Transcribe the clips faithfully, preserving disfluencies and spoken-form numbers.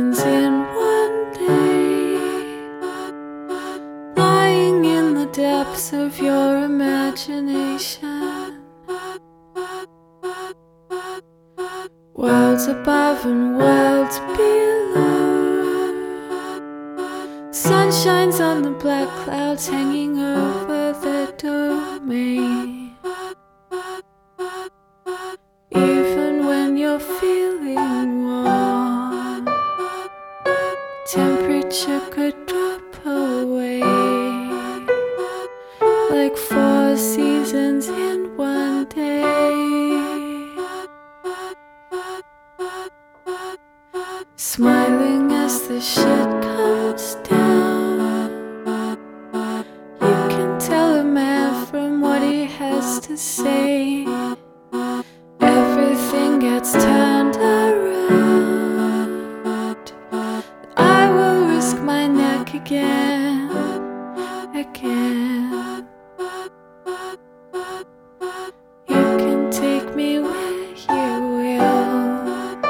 seasons in one day, lying in the depths of your imagination. Worlds above and worlds below. Sun shines on the black clouds hanging over the domain. Even when you're feeling warm, temperature could drop away, like four seasons in one day. Smiling as the shit comes down, you can tell a man from what he has to say. Everything gets turned around. I will risk my neck again, again. You can take me where you will,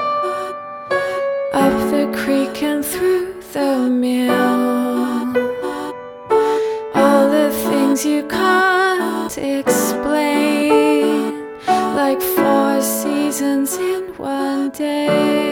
up the creek and through the mill. All the things you can't explain, like four seasons in one day.